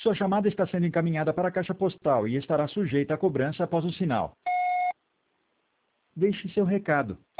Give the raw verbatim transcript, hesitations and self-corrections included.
Sua chamada está sendo encaminhada para a caixa postal e estará sujeita a cobrança após o sinal. Deixe seu recado.